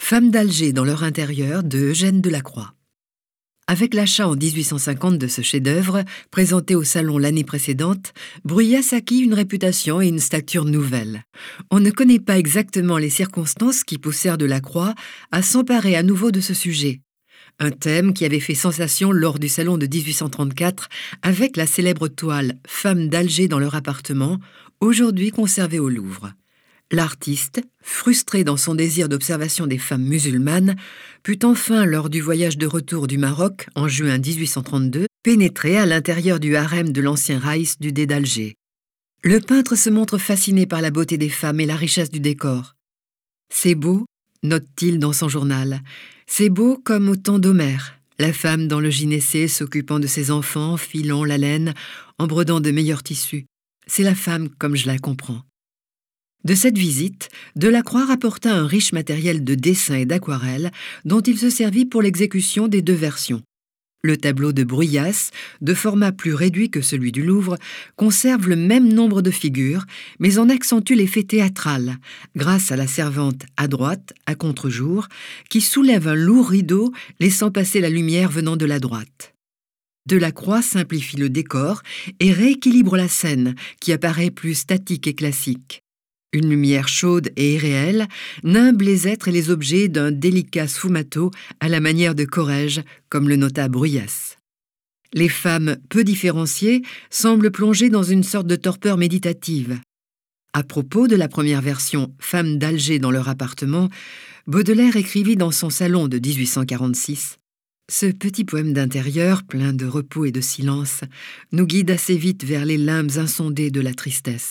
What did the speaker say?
Femmes d'Alger dans leur intérieur de Eugène Delacroix. Avec l'achat en 1850 de ce chef-d'œuvre, présenté au salon l'année précédente, Bruyas acquit une réputation et une stature nouvelles. On ne connaît pas exactement les circonstances qui poussèrent Delacroix à s'emparer à nouveau de ce sujet. Un thème qui avait fait sensation lors du salon de 1834 avec la célèbre toile « Femmes d'Alger dans leur appartement », aujourd'hui conservée au Louvre. L'artiste, frustré dans son désir d'observation des femmes musulmanes, put enfin, lors du voyage de retour du Maroc en juin 1832, pénétrer à l'intérieur du harem de l'ancien Raïs du Dey d'Alger. Le peintre se montre fasciné par la beauté des femmes et la richesse du décor. « C'est beau », note-t-il dans son journal, « c'est beau comme au temps d'Homère, la femme dans le gynécée s'occupant de ses enfants, filant la laine, en brodant de meilleurs tissus. C'est la femme comme je la comprends. » De cette visite, Delacroix rapporta un riche matériel de dessin et d'aquarelle dont il se servit pour l'exécution des deux versions. Le tableau de Bruyas, de format plus réduit que celui du Louvre, conserve le même nombre de figures, mais en accentue l'effet théâtral, grâce à la servante à droite, à contre-jour, qui soulève un lourd rideau laissant passer la lumière venant de la droite. Delacroix simplifie le décor et rééquilibre la scène, qui apparaît plus statique et classique. Une lumière chaude et irréelle nimbe les êtres et les objets d'un délicat sfumato à la manière de Corrège, comme le nota Bruyas. Les femmes, peu différenciées, semblent plongées dans une sorte de torpeur méditative. À propos de la première version « Femmes d'Alger dans leur appartement », Baudelaire écrivit dans son salon de 1846 « Ce petit poème d'intérieur, plein de repos et de silence, nous guide assez vite vers les limbes insondées de la tristesse. »